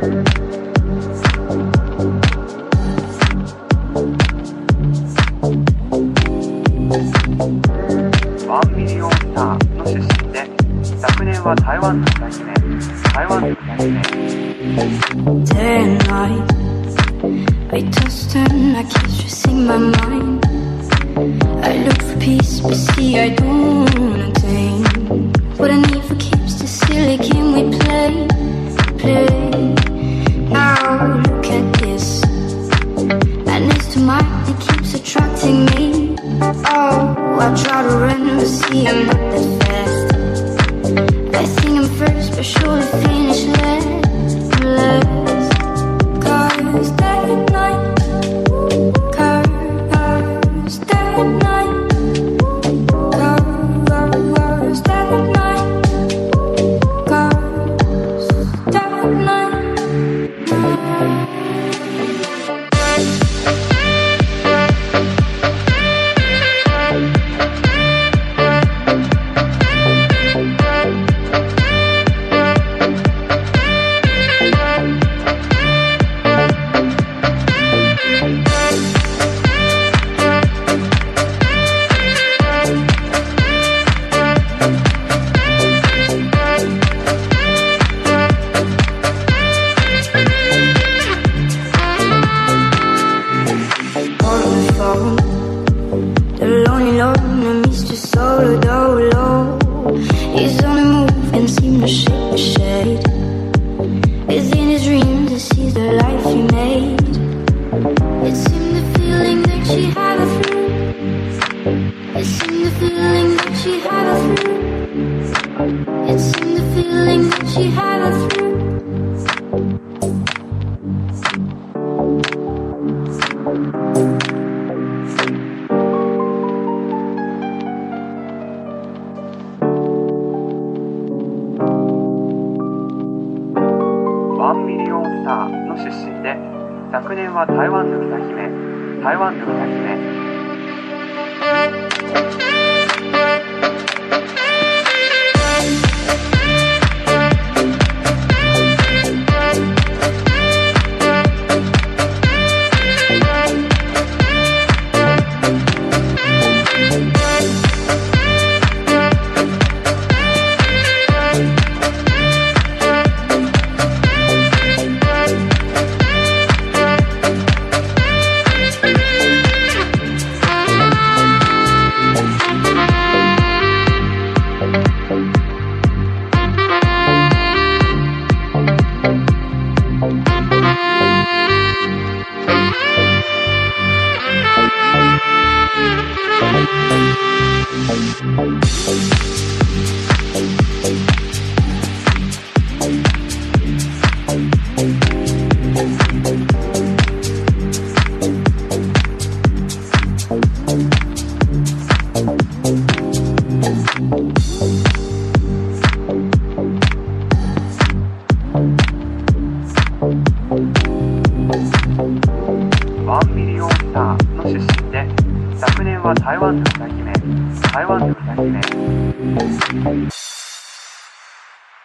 ワンミリオンスターの出身で、昨年は台湾の歌姫、台湾の歌姫。 Day and night, I tossed and I keep stressing my mind. I look for peace, but see I don't wanna attain. What I need for keeps the silly game we play. Now look at this, and it's to mine, it keeps attracting me. Oh, I try to run, but see I'm not that fast. I think I'm first, but surely finish last. Cause that night, cause that night, cause that night, cause that night. The lonely loner, Mr. Solo Dolo. He's on the move and seems to shake the shade. Within his dreams, he sees the life he made. It's him the feeling that she had a through. It's him the feeling that she had a through. It's him the feeling that she had a through. ワンミリオンスターの出身で、昨年は台湾の歌姫、台湾の歌姫。ワンミリオンスターの出身で、昨年は台湾の歌姫、台湾の歌姫。